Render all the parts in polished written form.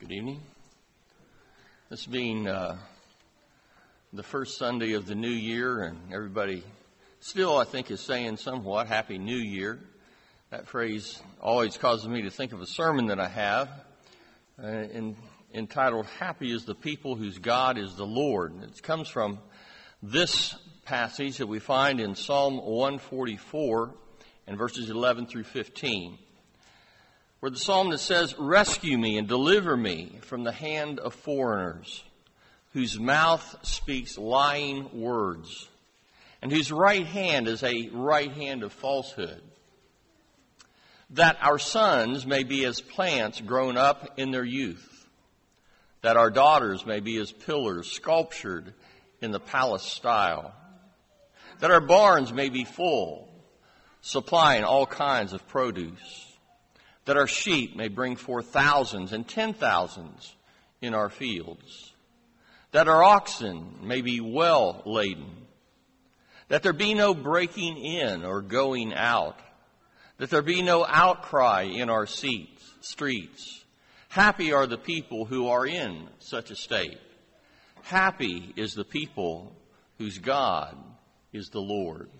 Good evening. This being the first Sunday of the new year, and everybody still, I think, is saying somewhat Happy New Year. That phrase always causes me to think of a sermon that I have entitled, Happy is the People Whose God is the Lord. It comes from this passage that we find in Psalm 144 and verses 11 through 15. Where the psalmist says, "Rescue me and deliver me from the hand of foreigners, whose mouth speaks lying words, and whose right hand is a right hand of falsehood, that our sons may be as plants grown up in their youth, that our daughters may be as pillars sculptured in the palace style, that our barns may be full, supplying all kinds of produce, that our sheep may bring forth thousands and 10,000s in our fields, that our oxen may be well laden, that there be no breaking in or going out, that there be no outcry in our streets. Happy are the people who are in such a state. Happy is the people whose God is the Lord."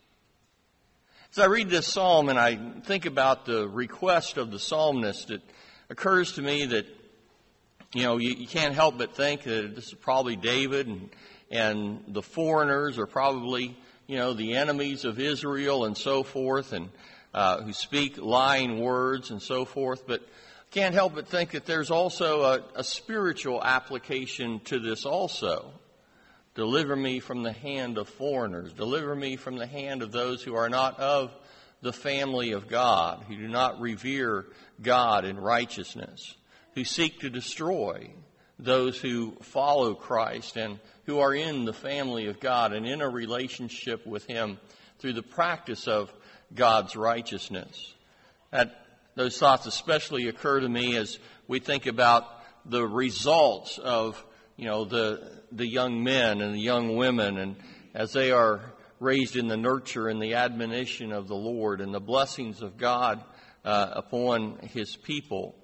As I read this psalm and I think about the request of the psalmist, it occurs to me that, you can't help but think that this is probably David and the foreigners are probably, the enemies of Israel and so forth, and who speak lying words and so forth. But can't help but think that there's also a spiritual application to this also. Deliver me from the hand of foreigners. Deliver me from the hand of those who are not of the family of God, who do not revere God in righteousness, who seek to destroy those who follow Christ and who are in the family of God and in a relationship with Him through the practice of God's righteousness. Those thoughts especially occur to me as we think about the results of the young men and the young women, and as they are raised in the nurture and the admonition of the Lord and the blessings of God upon His people.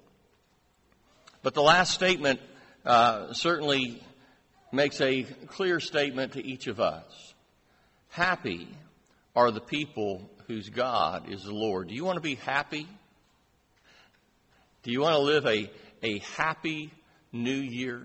But the last statement certainly makes a clear statement to each of us. Happy are the people whose God is the Lord. Do you want to be happy? Do you want to live a happy new year?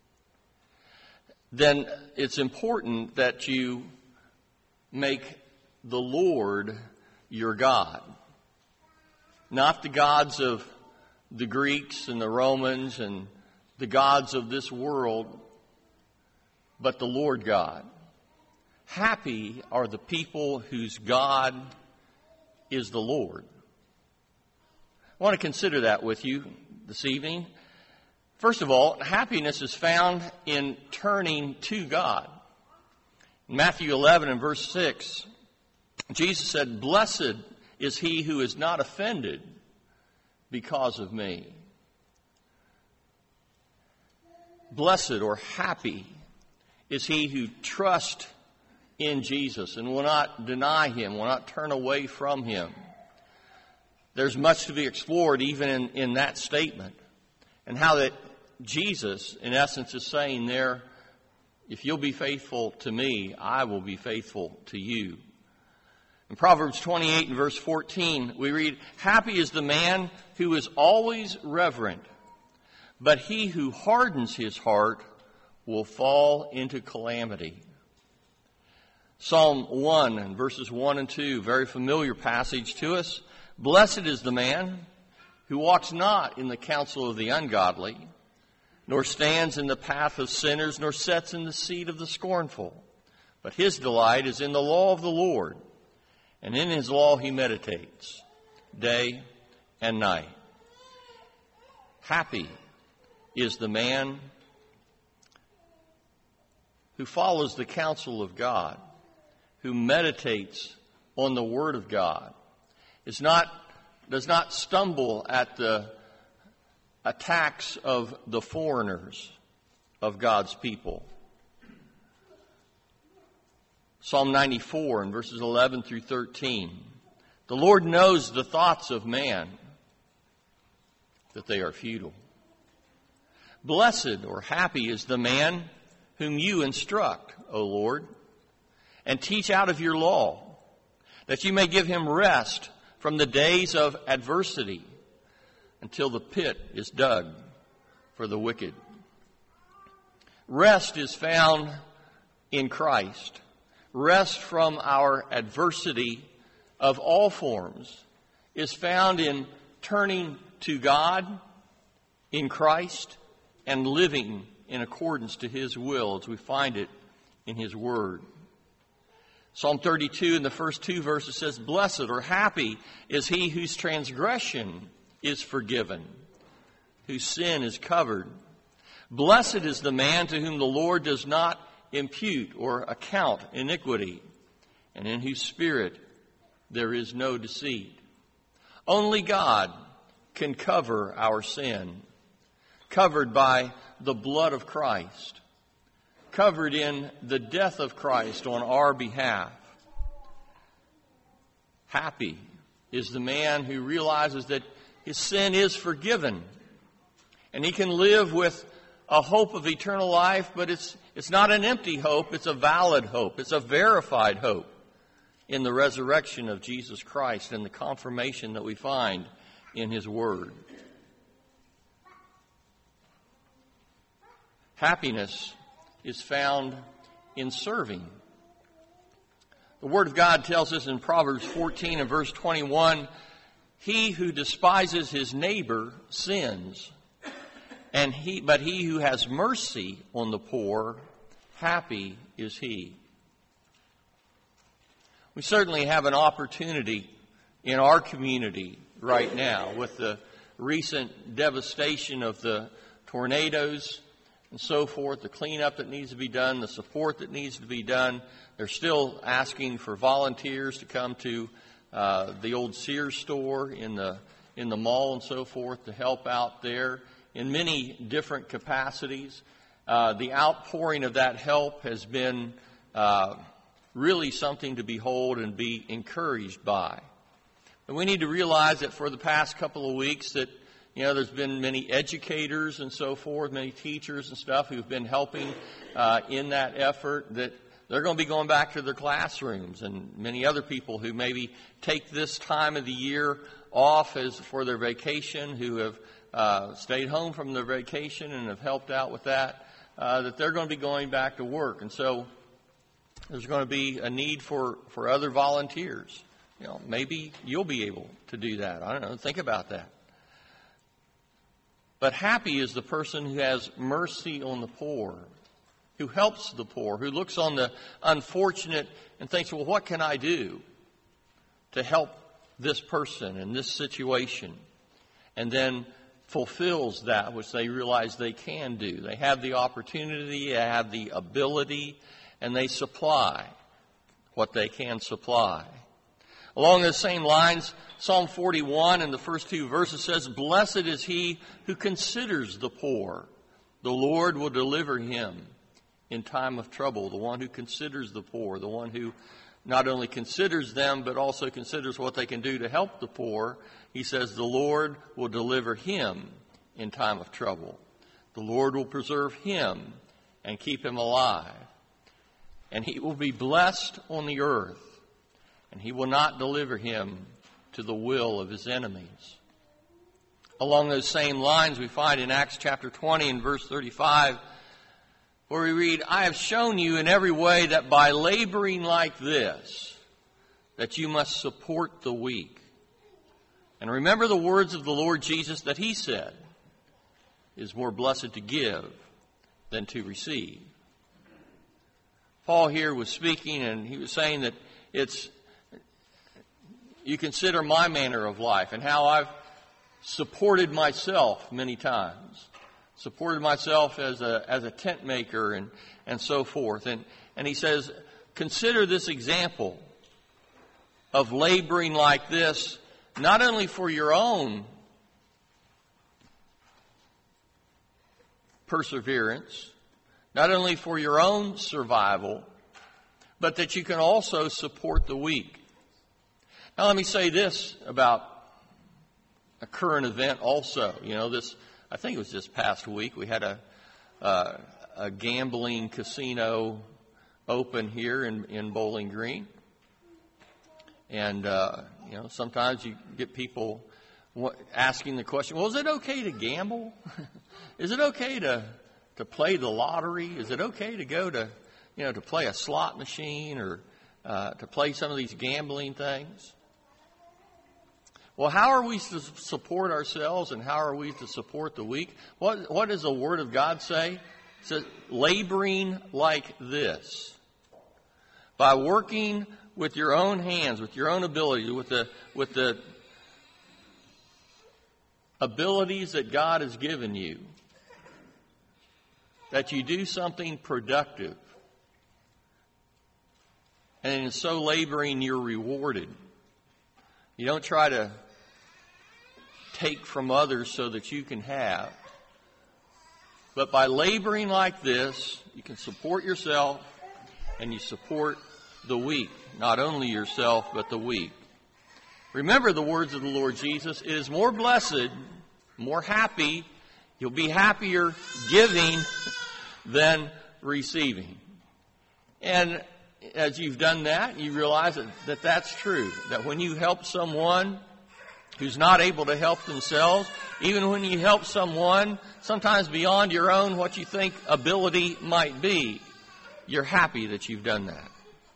Then it's important that you make the Lord your God. Not the gods of the Greeks and the Romans and the gods of this world, but the Lord God. Happy are the people whose God is the Lord. I want to consider that with you this evening. First of all, happiness is found in turning to God. In Matthew 11 and verse 6, Jesus said, "Blessed is he who is not offended because of me." Blessed or happy is he who trusts in Jesus and will not deny Him, will not turn away from Him. There's much to be explored even in that statement, and how that Jesus, in essence, is saying there, if you'll be faithful to me, I will be faithful to you. In Proverbs 28 and verse 14, we read, "Happy is the man who is always reverent, but he who hardens his heart will fall into calamity." Psalm 1 and verses 1 and 2, very familiar passage to us. "Blessed is the man who walks not in the counsel of the ungodly, nor stands in the path of sinners, nor sits in the seat of the scornful. But his delight is in the law of the Lord, and in His law he meditates day and night." Happy is the man who follows the counsel of God, who meditates on the Word of God, does not stumble at the attacks of the foreigners of God's people. Psalm 94 and verses 11 through 13. "The Lord knows the thoughts of man, that they are futile. Blessed or happy is the man whom you instruct, O Lord, and teach out of your law, that you may give him rest from the days of adversity until the pit is dug for the wicked. Rest is found in Christ. Rest from our adversity of all forms is found in turning to God in Christ and living in accordance to his will as we find it in his word. Psalm 32 in the first two verses says, Blessed or happy is he whose transgression is forgiven, whose sin is covered. Blessed is the man to whom the Lord does not impute or account iniquity, and in whose spirit there is no deceit. Only God can cover our sin, covered by the blood of Christ, covered in the death of Christ on our behalf. Happy is the man who realizes that his sin is forgiven, and he can live with a hope of eternal life, but it's not an empty hope, it's a valid hope, it's a verified hope in the resurrection of Jesus Christ and the confirmation that we find in his word. Happiness is found in serving. The Word of God tells us in Proverbs 14 and verse 21, He who despises his neighbor sins, but he who has mercy on the poor, happy is he. We certainly have an opportunity in our community right now with the recent devastation of the tornadoes and so forth, the cleanup that needs to be done, the support that needs to be done. They're still asking for volunteers to come to the old Sears store in the mall and so forth to help out there in many different capacities. The outpouring of that help has been really something to behold and be encouraged by. And we need to realize that for the past couple of weeks that there's been many educators and so forth, many teachers and stuff who've been helping in that effort, that they're going to be going back to their classrooms, and many other people who maybe take this time of the year off as for their vacation, who have stayed home from their vacation and have helped out with that, that they're going to be going back to work. And so there's going to be a need for other volunteers. Maybe you'll be able to do that. I don't know. Think about that. But happy is the person who has mercy on the poor, who helps the poor, who looks on the unfortunate and thinks, well, what can I do to help this person in this situation? And then fulfills that which they realize they can do. They have the opportunity, they have the ability, and they supply what they can supply. Along those same lines, Psalm 41 in the first two verses says, Blessed is he who considers the poor. The Lord will deliver him in time of trouble. The one who considers the poor, the one who not only considers them, but also considers what they can do to help the poor. He says the Lord will deliver him in time of trouble. The Lord will preserve him and keep him alive. And he will be blessed on the earth, and he will not deliver him to the will of his enemies. Along those same lines, we find in Acts chapter 20 and verse 35, where we read, I have shown you in every way that by laboring like this, that you must support the weak. And remember the words of the Lord Jesus that he said, it is more blessed to give than to receive. Paul here was speaking, and he was saying that you consider my manner of life and how I've supported myself many times. Supported myself as a tent maker and so forth. And he says, consider this example of laboring like this, not only for your own perseverance, not only for your own survival, but that you can also support the weak. Now let me say this about a current event also. This I think it was this past week, we had a gambling casino open here in Bowling Green. And, sometimes you get people asking the question, well, is it okay to gamble? Is it okay to play the lottery? Is it okay to go to play a slot machine or to play some of these gambling things? Well, how are we to support ourselves and how are we to support the weak? What does the Word of God say? It says, laboring like this. By working with your own hands, with your own ability, with the abilities that God has given you, that you do something productive. And in so laboring, you're rewarded. You don't try to take from others so that you can have. But by laboring like this, you can support yourself and you support the weak. Not only yourself, but the weak. Remember the words of the Lord Jesus. It is more blessed, more happy, you'll be happier giving than receiving. And as you've done that, you realize that that's true. That when you help someone who's not able to help themselves, even when you help someone sometimes beyond your own what you think ability might be, you're happy that you've done that.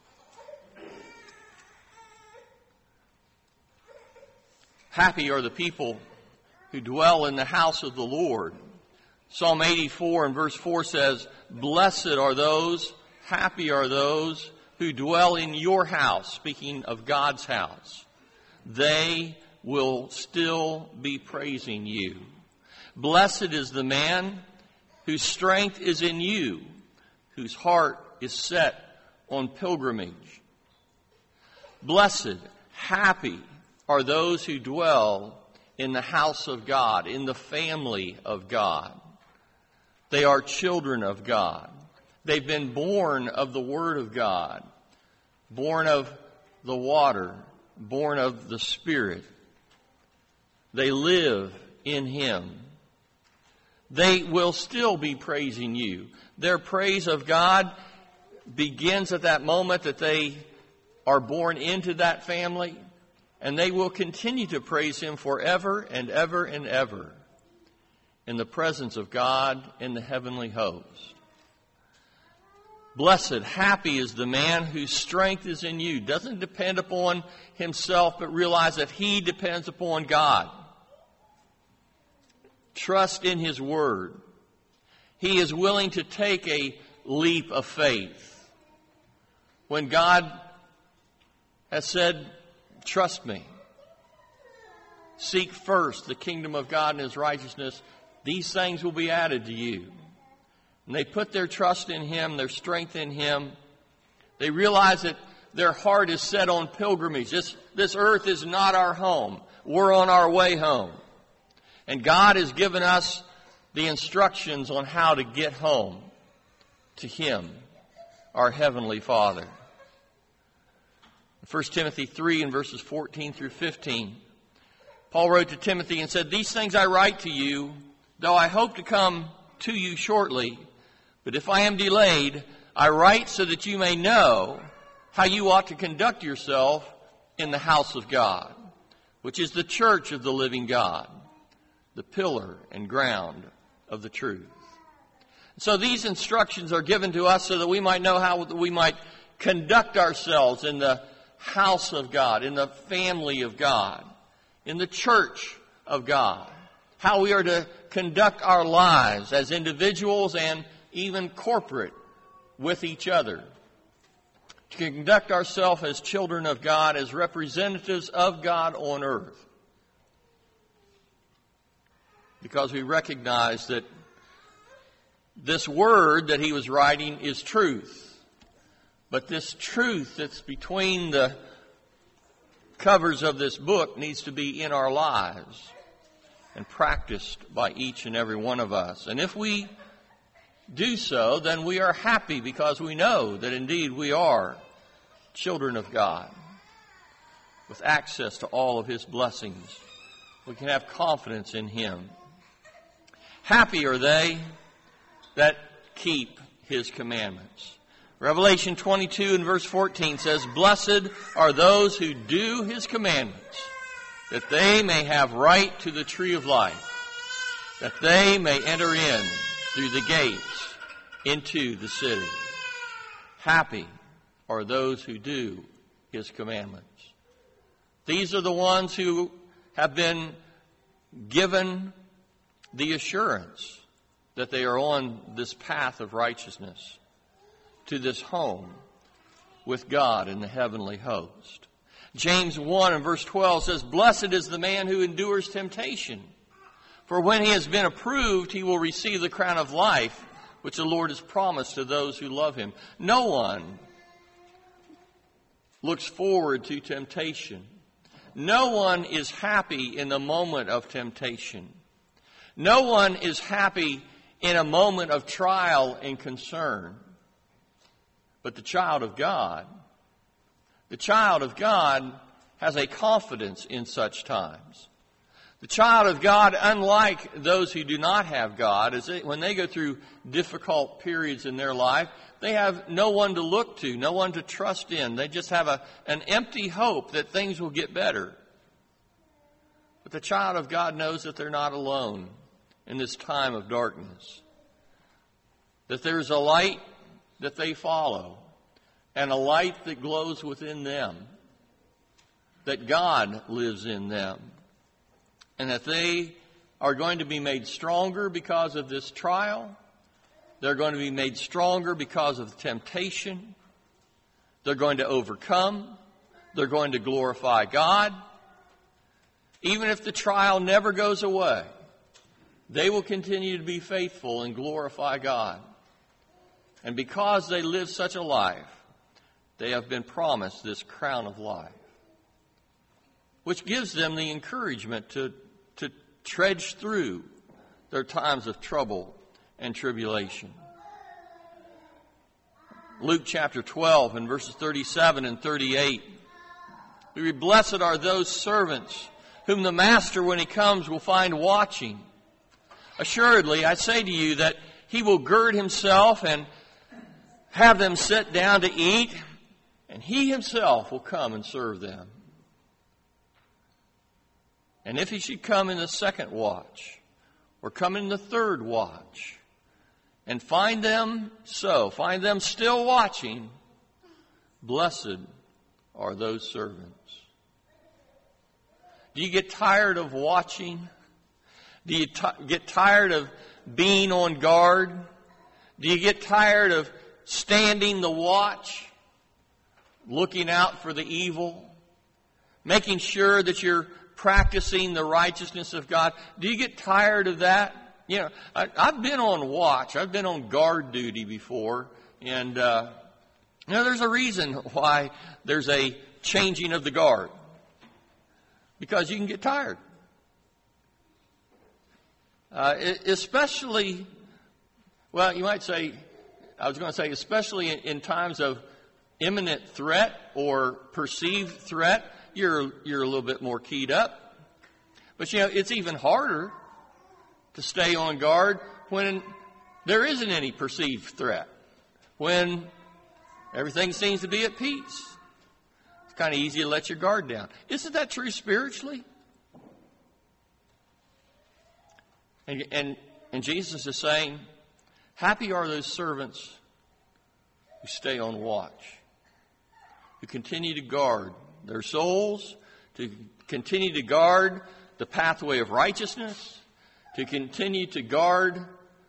Happy are the people who dwell in the house of the Lord. Psalm 84 and verse 4 says, blessed are those, happy are those who dwell in your house, speaking of God's house. They will still be praising you. Blessed is the man whose strength is in you, whose heart is set on pilgrimage. Blessed, happy are those who dwell in the house of God, in the family of God. They are children of God. They've been born of the Word of God, born of the water, born of the Spirit. They live in Him. They will still be praising you. Their praise of God begins at that moment that they are born into that family, and they will continue to praise Him forever and ever and ever in the presence of God in the heavenly host. Blessed, happy is the man whose strength is in you. Doesn't depend upon himself, but realize that he depends upon God. Trust in His Word. He is willing to take a leap of faith. When God has said, trust me. Seek first the kingdom of God and His righteousness. These things will be added to you. And they put their trust in Him, their strength in Him. They realize that their heart is set on pilgrimage. This earth is not our home. We're on our way home. And God has given us the instructions on how to get home to Him, our Heavenly Father. 1 Timothy 3 and verses 14 through 15, Paul wrote to Timothy and said, these things I write to you, though I hope to come to you shortly. But if I am delayed, I write so that you may know how you ought to conduct yourself in the house of God, which is the church of the living God, the pillar and ground of the truth. So these instructions are given to us so that we might know how we might conduct ourselves in the house of God, in the family of God, in the church of God, how we are to conduct our lives as individuals and even corporate with each other, to conduct ourselves as children of God, as representatives of God on earth, because we recognize that this word that he was writing is truth. But this truth that's between the covers of this book needs to be in our lives and practiced by each and every one of us. And if we do so, then we are happy because we know that indeed we are children of God with access to all of His blessings. We can have confidence in Him. Happy are they that keep his commandments. Revelation 22 and verse 14 says, Blessed are those who do his commandments, that they may have right to the tree of life, that they may enter in through the gates into the city. Happy are those who do his commandments. These are the ones who have been given the assurance that they are on this path of righteousness to this home with God in the heavenly host. James 1 and verse 12 says, Blessed is the man who endures temptation, for when he has been approved, he will receive the crown of life, which the Lord has promised to those who love him. No one looks forward to temptation. No one is happy in the moment of temptation. No one is happy in a moment of trial and concern. But the child of God has a confidence in such times. The child of God, unlike those who do not have God, when they go through difficult periods in their life, they have no one to look to, no one to trust in. They just have an empty hope that things will get better. But the child of God knows that they're not alone in this time of darkness. That there's a light that they follow, and a light that glows within them. That God lives in them. And that they are going to be made stronger because of this trial. They're going to be made stronger because of temptation. They're going to overcome. They're going to glorify God. Even if the trial never goes away, they will continue to be faithful and glorify God. And because they live such a life, they have been promised this crown of life, which gives them the encouragement to trudge through their times of trouble and tribulation. Luke chapter 12 and verses 37 and 38. We read, Blessed are those servants whom the master, when he comes, will find watching. Assuredly, I say to you that he will gird himself and have them sit down to eat, and he himself will come and serve them. And if he should come in the second watch, or come in the third watch, and find them still watching, blessed are those servants. Do you get tired of watching? Do you get tired of being on guard? Do you get tired of standing the watch, looking out for the evil, making sure that you're practicing the righteousness of God? Do you get tired of that? You know, I've been on watch. I've been on guard duty before. And, there's a reason why there's a changing of the guard. Because you can get tired. Especially, well, you might say, especially in times of imminent threat or perceived threat, you're a little bit more keyed up. But it's even harder to stay on guard when there isn't any perceived threat. When everything seems to be at peace. It's kind of easy to let your guard down. Isn't that true spiritually? And Jesus is saying, happy are those servants who stay on watch, who continue to guard their souls, to continue to guard the pathway of righteousness, to continue to guard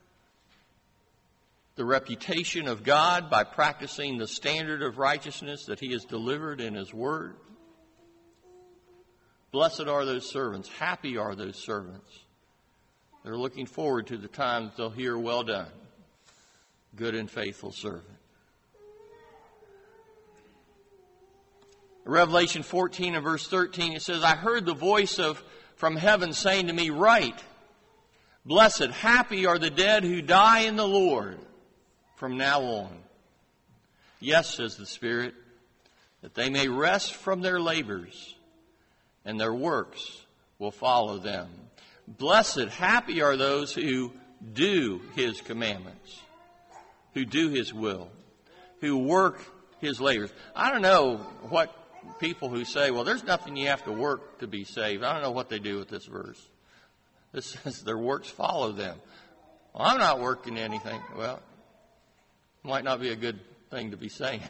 the reputation of God by practicing the standard of righteousness that He has delivered in His Word. Blessed are those servants. Happy are those servants. They're looking forward to the time that they'll hear, well done, good and faithful servant. Revelation 14 and verse 13, it says, I heard the voice from heaven saying to me, Write, blessed, happy are the dead who die in the Lord from now on. Yes, says the Spirit, that they may rest from their labors, and their works will follow them. Blessed, happy are those who do His commandments, who do His will, who work His labors. I don't know what people who say, well, there's nothing you have to work to be saved. I don't know what they do with this verse. This says their works follow them. Well, I'm not working anything. Well, it might not be a good thing to be saying.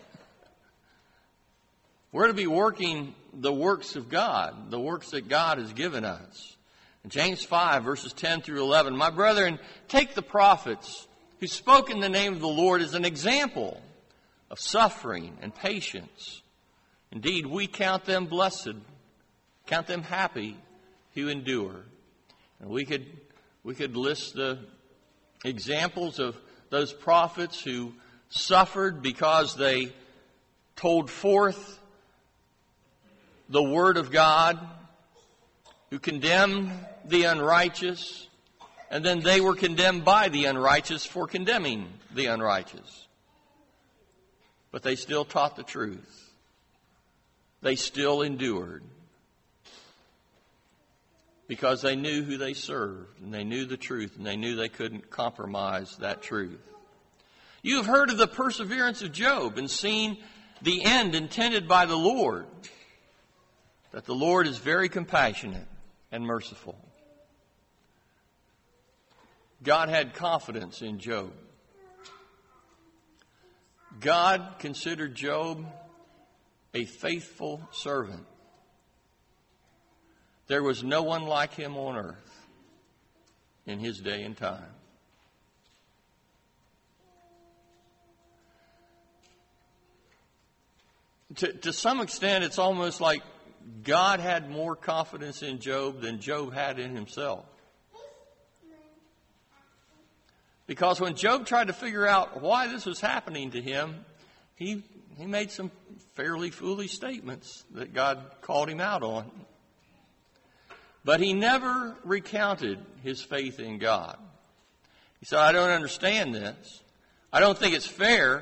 We're to be working the works of God, the works that God has given us. In James 5, verses 10 through 11, my brethren, take the prophets who spoke in the name of the Lord as an example of suffering and patience. Indeed, we count them blessed, count them happy who endure. And we could list the examples of those prophets who suffered because they told forth the Word of God, who condemned the unrighteous, and then they were condemned by the unrighteous for condemning the unrighteous. But they still taught the truth. They still endured. Because they knew who they served, and they knew the truth, and they knew they couldn't compromise that truth. You have heard of the perseverance of Job and seen the end intended by the Lord, that the Lord is very compassionate and merciful. God had confidence in Job. God considered Job a faithful servant. There was no one like him on earth in his day and time. To some extent, it's almost like God had more confidence in Job than Job had in himself. Because when Job tried to figure out why this was happening to him, he made some fairly foolish statements that God called him out on. But he never recounted his faith in God. He said, I don't understand this. I don't think it's fair.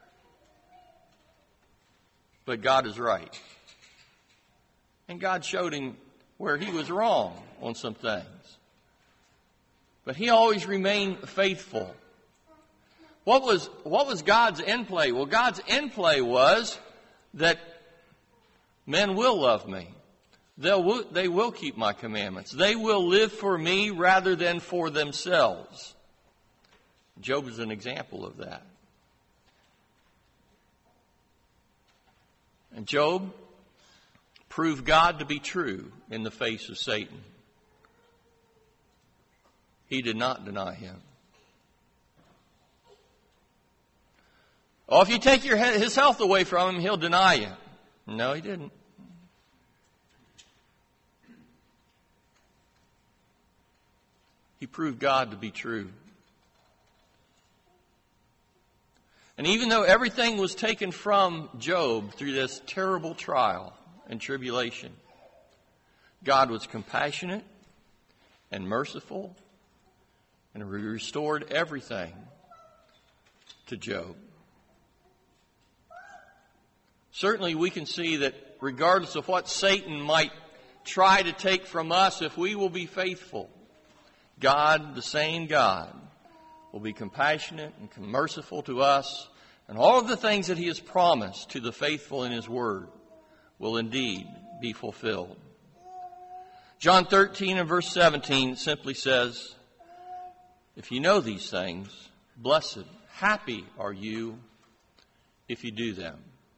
But God is right. And God showed him where he was wrong on some things. But he always remained faithful. What was God's end play? Well, God's end play was that men will love me. They will keep my commandments. They will live for me rather than for themselves. Job is an example of that. And Job proved God to be true in the face of Satan. He did not deny him. Oh, if you take his health away from him, he'll deny you. No, he didn't. He proved God to be true. And even though everything was taken from Job through this terrible trial and tribulation, God was compassionate and merciful and restored everything to Job. Certainly we can see that regardless of what Satan might try to take from us, if we will be faithful, God, the same God, will be compassionate and merciful to us, and all of the things that He has promised to the faithful in His Word will indeed be fulfilled. John 13 and verse 17 simply says, if you know these things, blessed, happy are you if you do them.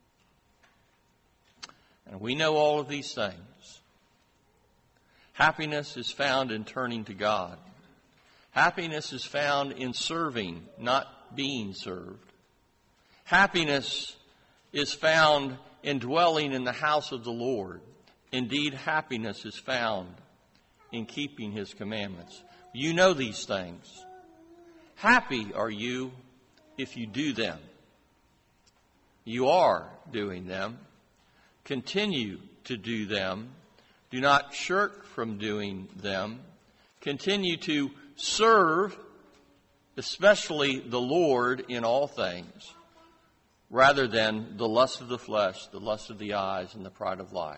And we know all of these things. Happiness is found in turning to God. Happiness is found in serving, not being served. Happiness is found in dwelling in the house of the Lord. Indeed, happiness is found in keeping His commandments. You know these things. Happy are you if you do them. You are doing them. Continue to do them. Do not shirk from doing them. Continue to serve, especially the Lord, in all things, rather than the lust of the flesh, the lust of the eyes, and the pride of life.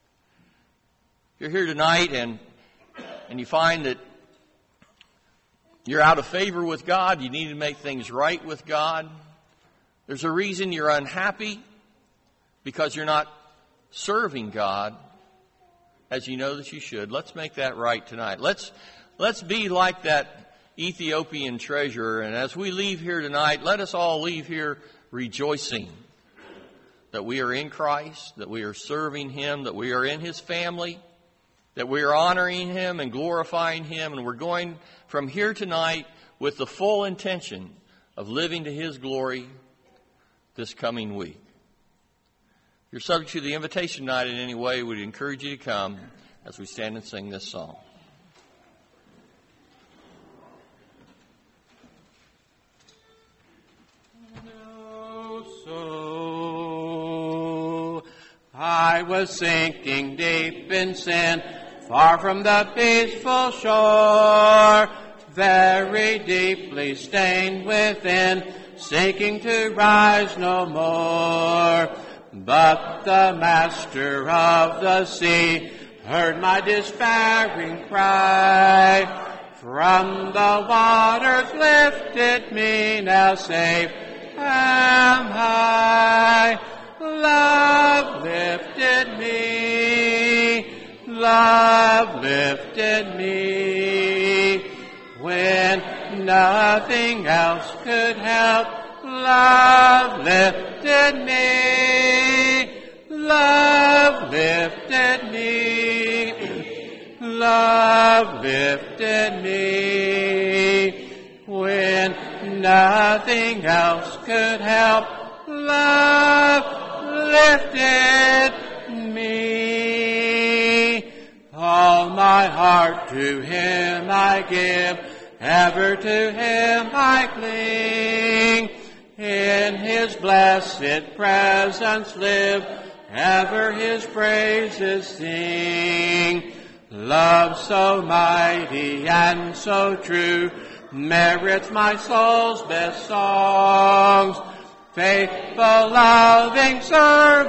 You're here tonight and you find that You're out of favor with God. You need to make things right with God. There's a reason you're unhappy because you're not serving God as you know that you should. Let's make that right tonight. Let's be like that Ethiopian treasurer. And as we leave here tonight, let us all leave here rejoicing that we are in Christ, that we are serving Him, that we are in His family, that we are honoring Him and glorifying Him. And we're going from here tonight with the full intention of living to His glory this coming week. If you're subject to the invitation tonight in any way, we'd encourage you to come as we stand and sing this song. I was sinking deep in sin, far from the peaceful shore, very deeply stained within, sinking to rise no more. But the master of the sea heard my despairing cry. From the waters lifted me, now safe am I. Love lifted me, love lifted me, when nothing else could help. Love lifted me, love lifted me, love lifted me, when nothing else could help. Love lifted me. All my heart to Him I give, ever to Him I cling. In His blessed presence live, ever His praises sing. Love so mighty and so true merits my soul's best songs. Faithful, loving, serving